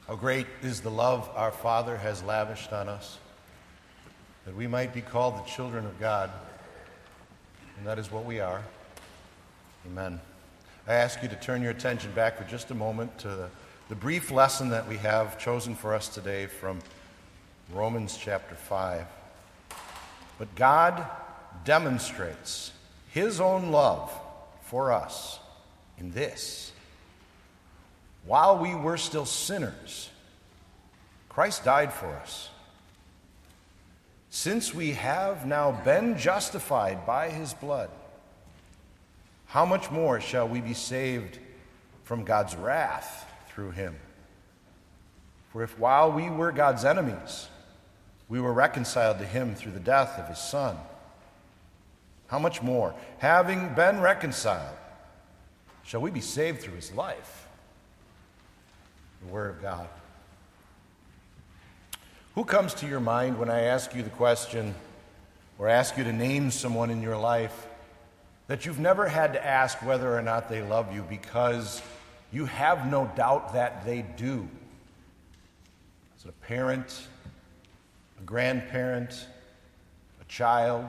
How great is the love our Father has lavished on us, that we might be called the children of God, and that is what we are. Amen. I ask you to turn your attention back for just a moment to the brief lesson that we have chosen for us today from Romans chapter 5. But God demonstrates His own love for us in this: while we were still sinners, Christ died for us. Since we have now been justified by His blood, how much more shall we be saved from God's wrath through Him? For if while we were God's enemies, we were reconciled to Him through the death of His Son, how much more, having been reconciled, shall we be saved through His life? The Word of God. Who comes to your mind when I ask you the question, or ask you to name someone in your life that you've never had to ask whether or not they love you, because you have no doubt that they do? Is it a parent, a grandparent, a child?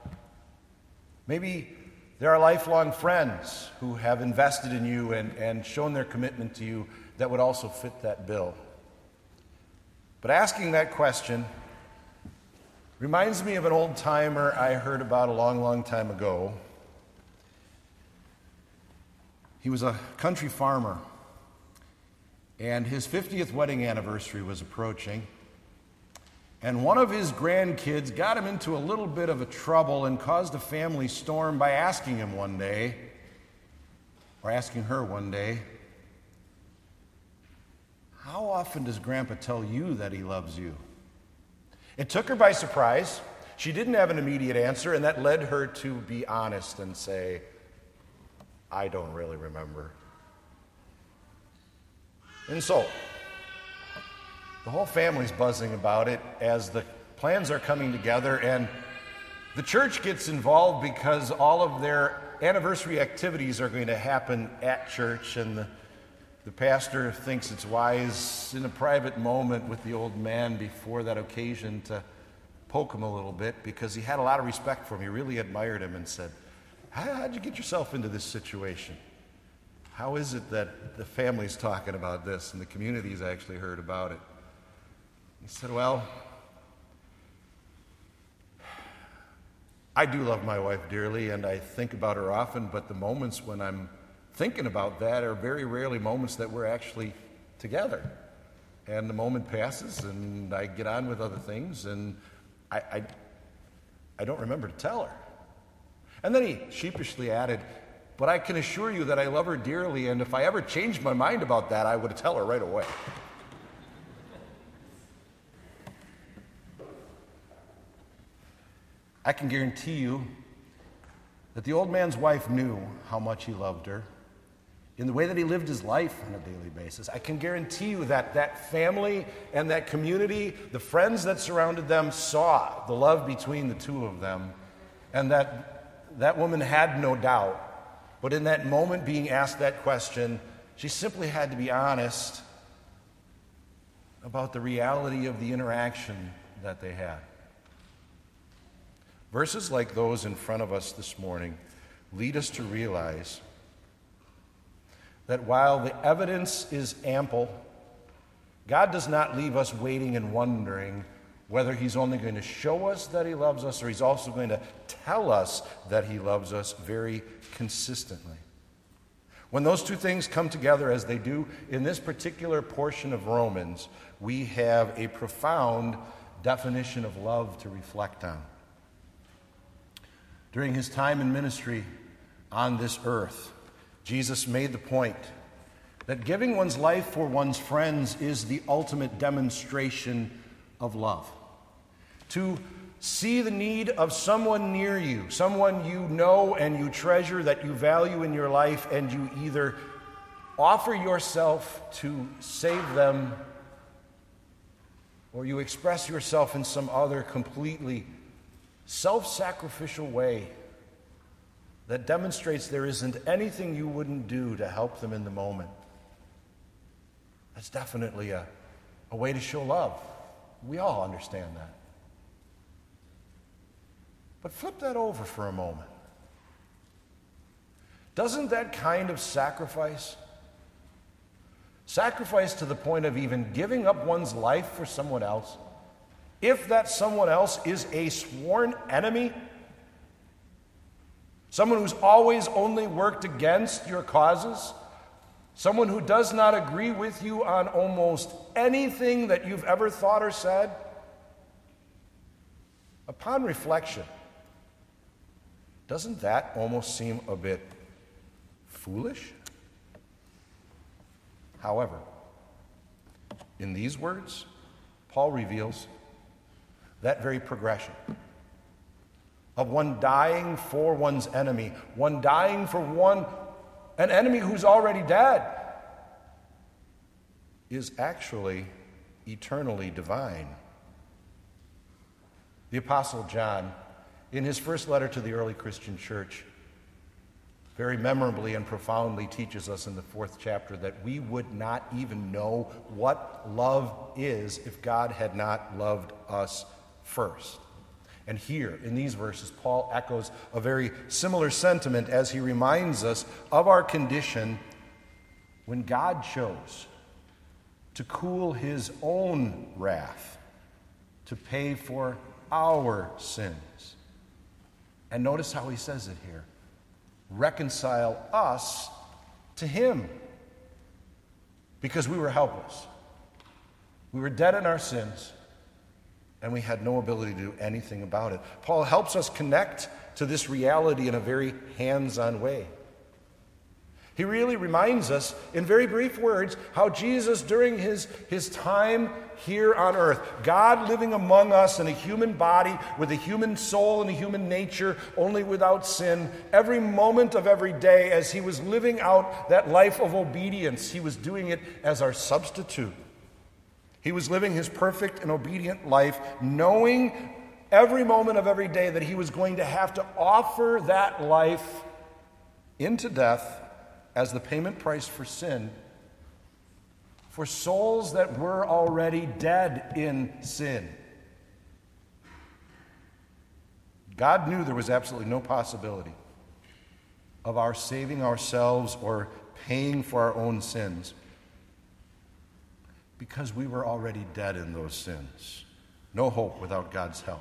Maybe there are lifelong friends who have invested in you and shown their commitment to you that would also fit that bill. But asking that question reminds me of an old timer I heard about a long, long time ago. He was a country farmer, and his 50th wedding anniversary was approaching. And one of his grandkids got him into a little bit of a trouble and caused a family storm by asking him one day, or asking her one day, "How often does Grandpa tell you that he loves you?" It took her by surprise. She didn't have an immediate answer, and that led her to be honest and say, "I don't really remember." And so, the whole family's buzzing about it as the plans are coming together, and the church gets involved because all of their anniversary activities are going to happen at church, and the pastor thinks it's wise in a private moment with the old man before that occasion to poke him a little bit, because he had a lot of respect for him. He really admired him and said, how'd you get yourself into this situation? How is it that the family's talking about this and the community's actually heard about it? He said, "Well, I do love my wife dearly, and I think about her often, but the moments when I'm thinking about that are very rarely moments that we're actually together. And the moment passes, and I get on with other things, and I don't remember to tell her." And then he sheepishly added, "But I can assure you that I love her dearly, and if I ever changed my mind about that, I would tell her right away." I can guarantee you that the old man's wife knew how much he loved her in the way that he lived his life on a daily basis. I can guarantee you that that family and that community, the friends that surrounded them, saw the love between the two of them, and that woman had no doubt. But in that moment being asked that question, she simply had to be honest about the reality of the interaction that they had. Verses like those in front of us this morning lead us to realize that while the evidence is ample, God does not leave us waiting and wondering whether He's only going to show us that He loves us, or He's also going to tell us that He loves us very consistently. When those two things come together, as they do in this particular portion of Romans, we have a profound definition of love to reflect on. During His time in ministry on this earth, Jesus made the point that giving one's life for one's friends is the ultimate demonstration of love. To see the need of someone near you, someone you know and you treasure, that you value in your life, and you either offer yourself to save them, or you express yourself in some other completely self-sacrificial way that demonstrates there isn't anything you wouldn't do to help them in the moment. That's definitely a a way to show love. We all understand that. But flip that over for a moment. Doesn't that kind of sacrifice to the point of even giving up one's life for someone else, if that someone else is a sworn enemy, someone who's always only worked against your causes, someone who does not agree with you on almost anything that you've ever thought or said, upon reflection, doesn't that almost seem a bit foolish? However, in these words, Paul reveals that very progression of one dying for one's enemy, one dying for an enemy who's already dead, is actually eternally divine. The Apostle John, in his first letter to the early Christian church, very memorably and profoundly teaches us in the 4th chapter that we would not even know what love is if God had not loved us first. And here, in these verses, Paul echoes a very similar sentiment as he reminds us of our condition when God chose to cool his own wrath to pay for our sins. And notice how he says it here. Reconcile us to him. Because we were helpless. We were dead in our sins, and we had no ability to do anything about it. Paul helps us connect to this reality in a very hands-on way. He really reminds us, in very brief words, how Jesus, during his time here on earth, God living among us in a human body, with a human soul and a human nature, only without sin, every moment of every day, as he was living out that life of obedience, he was doing it as our substitute. He was living his perfect and obedient life, knowing every moment of every day that he was going to have to offer that life into death as the payment price for sin, for souls that were already dead in sin. God knew there was absolutely no possibility of our saving ourselves or paying for our own sins, because we were already dead in those sins. No hope without God's help.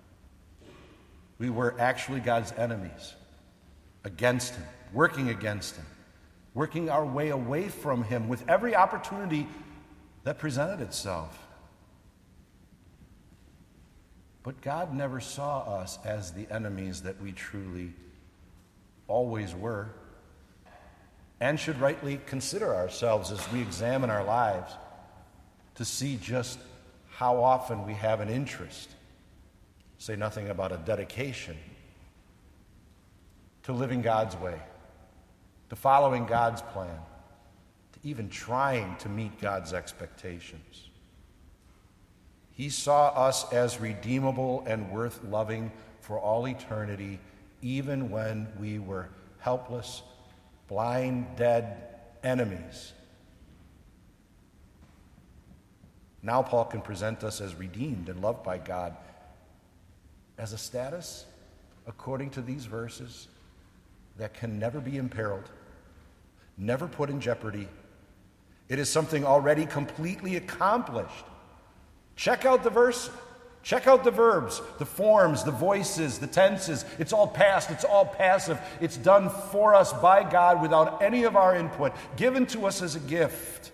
We were actually God's enemies, against him, working against him, working our way away from him with every opportunity that presented itself. But God never saw us as the enemies that we truly always were, and should rightly consider ourselves as we examine our lives to see just how often we have an interest, say nothing about a dedication, to living God's way, to following God's plan, to even trying to meet God's expectations. He saw us as redeemable and worth loving for all eternity, even when we were helpless, blind, dead enemies. Now Paul can present us as redeemed and loved by God as a status, according to these verses, that can never be imperiled, never put in jeopardy. It is something already completely accomplished. Check out the verse. Check out the verbs, the forms, the voices, the tenses. It's all past, it's all passive. It's done for us by God without any of our input, given to us as a gift.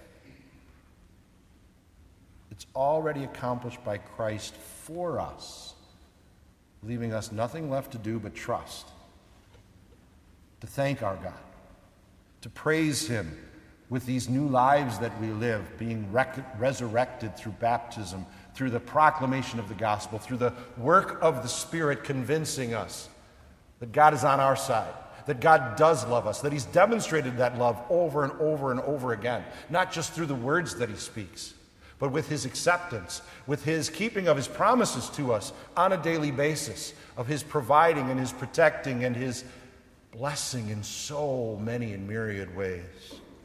It's already accomplished by Christ for us, leaving us nothing left to do but trust, to thank our God, to praise him with these new lives that we live, being resurrected through baptism, through the proclamation of the gospel, through the work of the Spirit convincing us that God is on our side, that God does love us, that he's demonstrated that love over and over and over again, not just through the words that he speaks, but with his acceptance, with his keeping of his promises to us on a daily basis, of his providing and his protecting and his blessing in so many and myriad ways.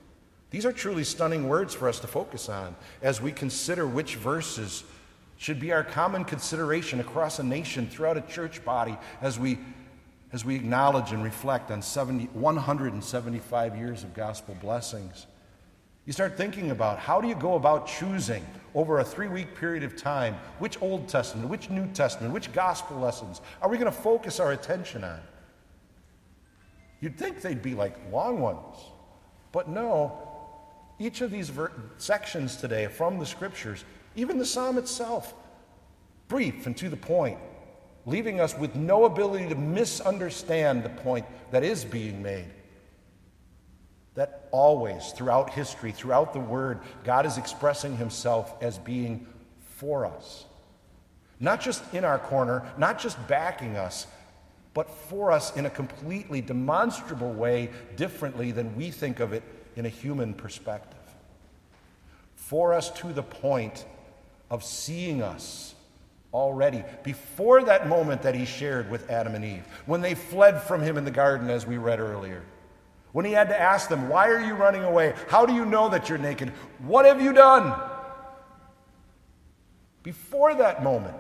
These are truly stunning words for us to focus on as we consider which verses should be our common consideration across a nation, throughout a church body, as we acknowledge and reflect on 175 years of gospel blessings. You start thinking about, how do you go about choosing over a 3-week period of time which Old Testament, which New Testament, which gospel lessons are we going to focus our attention on? You'd think they'd be like long ones, but no. Each of these sections today from the Scriptures, even the Psalm itself, brief and to the point, leaving us with no ability to misunderstand the point that is being made. That always, throughout history, throughout the Word, God is expressing Himself as being for us. Not just in our corner, not just backing us, but for us in a completely demonstrable way, differently than we think of it in a human perspective. For us to the point of seeing us already before that moment that He shared with Adam and Eve, when they fled from Him in the garden, as we read earlier. When He had to ask them, why are you running away? How do you know that you're naked? What have you done? Before that moment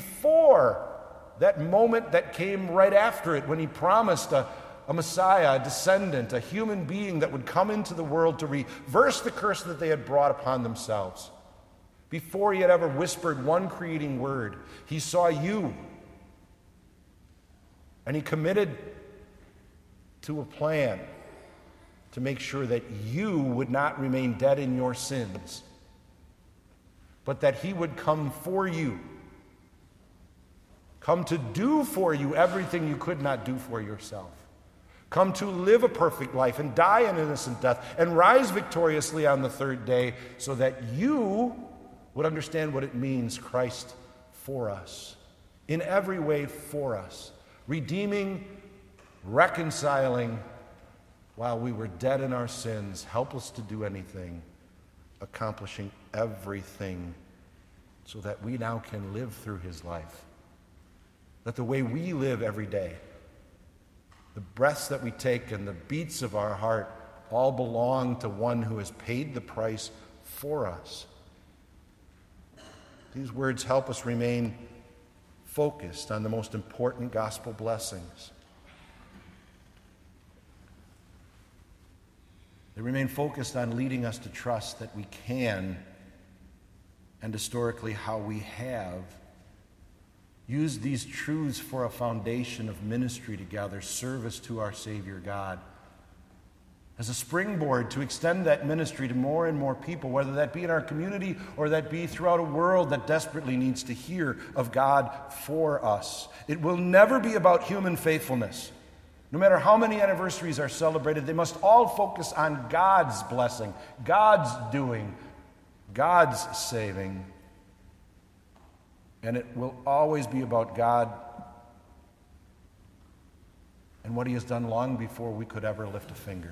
that came right after it, when He promised a Messiah, a descendant, a human being that would come into the world to reverse the curse that they had brought upon themselves. Before He had ever whispered one creating word, He saw you. And He committed to a plan to make sure that you would not remain dead in your sins, but that He would come for you, come to do for you everything you could not do for yourself. Come to live a perfect life and die an innocent death and rise victoriously on the third day, so that you would understand what it means, Christ for us, in every way for us, redeeming, reconciling while we were dead in our sins, helpless to do anything, accomplishing everything so that we now can live through His life. That the way we live every day, the breaths that we take and the beats of our heart all belong to one who has paid the price for us. These words help us remain focused on the most important gospel blessings. They remain focused on leading us to trust that we can, and historically how we have, use these truths for a foundation of ministry together, service to our Savior God, as a springboard to extend that ministry to more and more people, whether that be in our community or that be throughout a world that desperately needs to hear of God for us. It will never be about human faithfulness. No matter how many anniversaries are celebrated, they must all focus on God's blessing, God's doing, God's saving. And it will always be about God and what He has done long before we could ever lift a finger.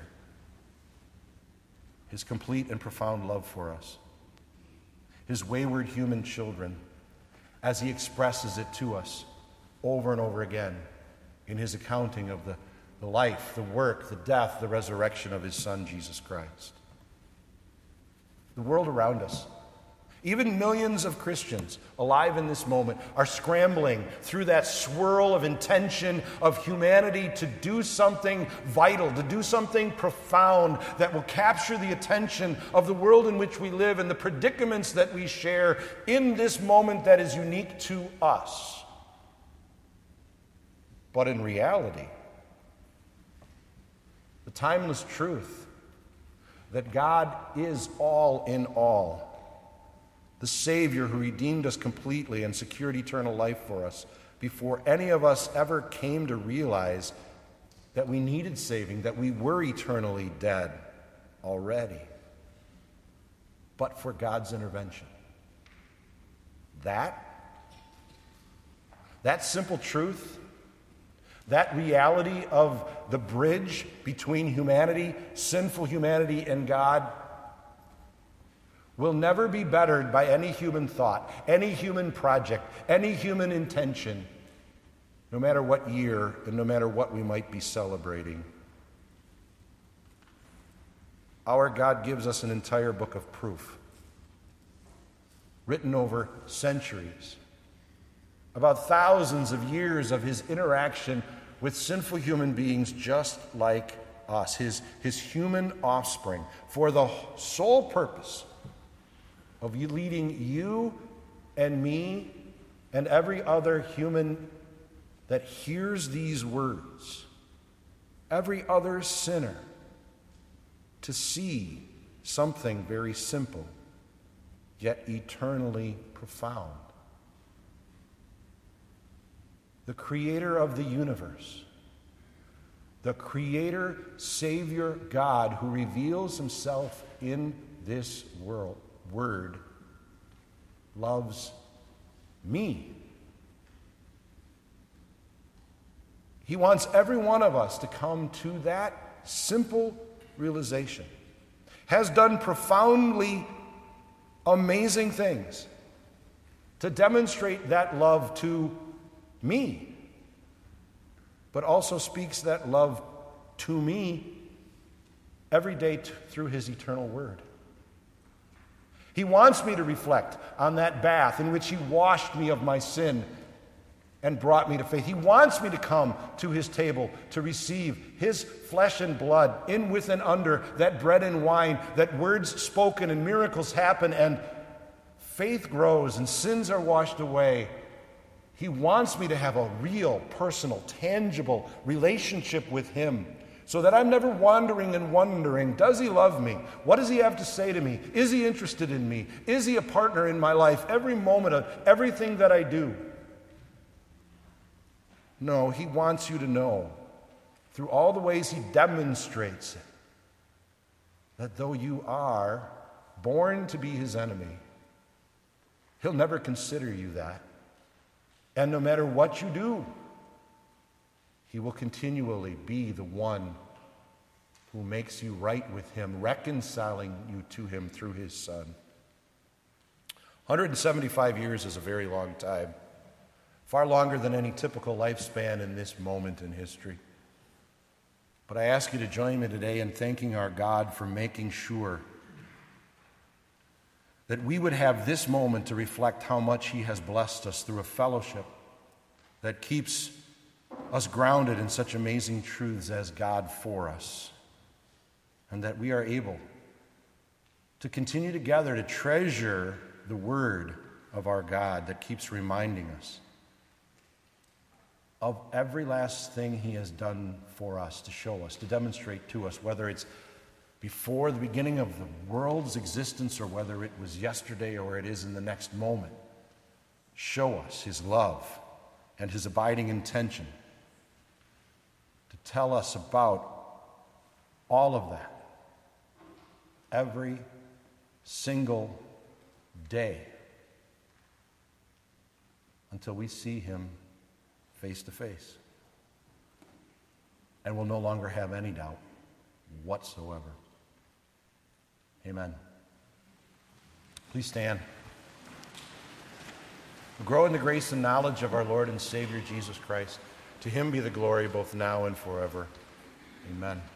His complete and profound love for us. His wayward human children, as He expresses it to us over and over again in His accounting of the life, the work, the death, the resurrection of His Son, Jesus Christ. The world around us, even millions of Christians alive in this moment, are scrambling through that swirl of intention of humanity to do something vital, to do something profound that will capture the attention of the world in which we live and the predicaments that we share in this moment that is unique to us. But in reality, the timeless truth that God is all in all, the Savior who redeemed us completely and secured eternal life for us before any of us ever came to realize that we needed saving, that we were eternally dead already, but for God's intervention. That simple truth, that reality of the bridge between humanity, sinful humanity, and God, will never be bettered by any human thought, any human project, any human intention, no matter what year and no matter what we might be celebrating. our God gives us an entire book of proof, written over centuries, about thousands of years of his interaction with sinful human beings just like us, his human offspring, for the sole purpose of leading you and me and every other human that hears these words, every other sinner, to see something very simple, yet eternally profound. The creator of the universe, the creator, Savior, God, who reveals himself in this word, loves me. He wants every one of us to come to that simple realization. Has done profoundly amazing things to demonstrate that love to me, but also speaks that love to me every day through his eternal word. He wants me to reflect on that bath in which he washed me of my sin and brought me to faith. He wants me to come to his table to receive his flesh and blood, in, with, and under that bread and wine, that words spoken and miracles happen and faith grows and sins are washed away. He wants me to have a real, personal, tangible relationship with him, so that I'm never wandering and wondering, does he love me? What does he have to say to me? Is he interested in me? Is he a partner in my life every moment of everything that I do? No, he wants you to know, through all the ways he demonstrates it, that though you are born to be his enemy, he'll never consider you that. And no matter what you do, he will continually be the one who makes you right with him, reconciling you to him through his Son. 175 years is a very long time, far longer than any typical lifespan in this moment in history. But I ask you to join me today in thanking our God for making sure that we would have this moment to reflect how much he has blessed us through a fellowship that keeps us grounded in such amazing truths as God for us, and that we are able to continue together to treasure the word of our God that keeps reminding us of every last thing he has done for us, to show us, to demonstrate to us, whether it's before the beginning of the world's existence or whether it was yesterday or it is in the next moment. Show us his love and his abiding intention to tell us about all of that every single day until we see him face to face. And we'll no longer have any doubt whatsoever. Amen. Please stand. Grow in the grace and knowledge of our Lord and Savior Jesus Christ. To him be the glory both now and forever. Amen.